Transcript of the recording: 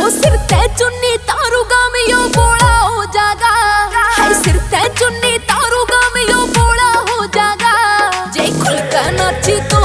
ओ सिर ते चुन्नी तारूगा में यो बोला हो जागा, हाय सिर ते चुन्नी तारूगा में यो बोला हो जागा। जे खुल कर नाची तो